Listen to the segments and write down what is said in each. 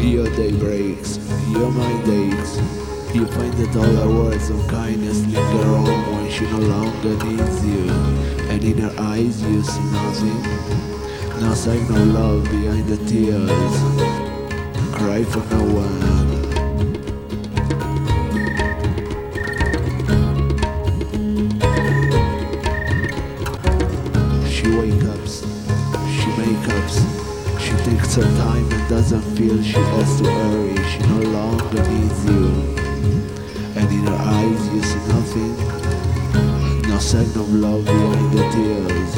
Your day breaks, your mind aches. You find that all her words of kindness linger on when she no longer needs you. And in her eyes you see nothing, no sign of love behind the tears. Cry for no one. She wakes up, she makes up, she takes her time and doesn't feel she has to hurry. She no longer needs you, and in her eyes you see nothing, no sign of love behind the tears.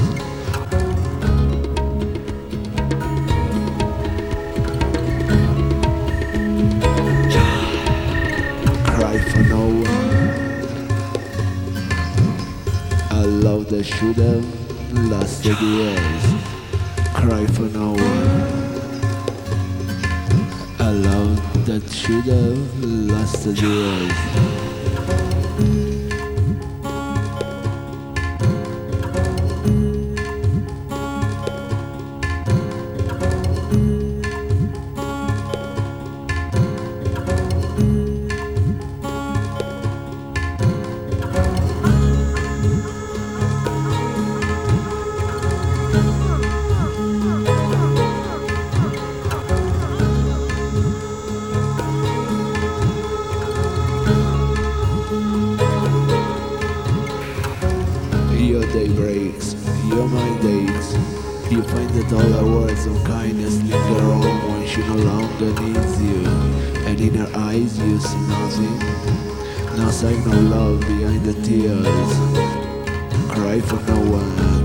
Cry for no one. A love that should have lasted years. Cry for no one. A love that should have lasted years. Your day breaks, your mind aches. You find that all her words of kindness linger on when she no longer needs you. And in her eyes you see nothing, no sign of love behind the tears. Cry for no one.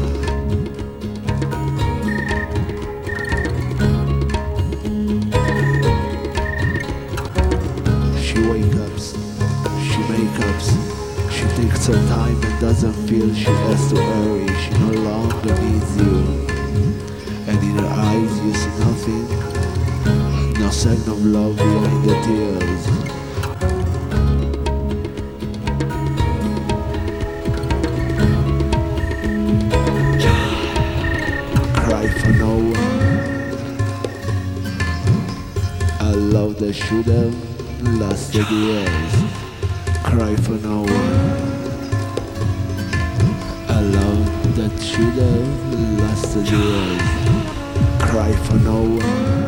She wakes up, she makes up, she takes her time and doesn't feel she has to hurry. She no longer needs you, and in her eyes you see nothing, no sign of love behind the tears. Cry for no one. A love that should have lasted years. Cry for no one. A love that should have lasted years. Cry for no one.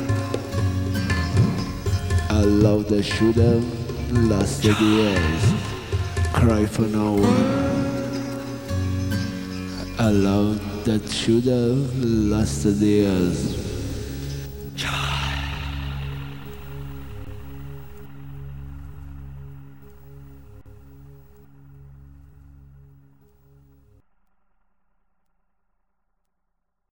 A love that should have lasted years. Cry for no one. A love that should have lasted years.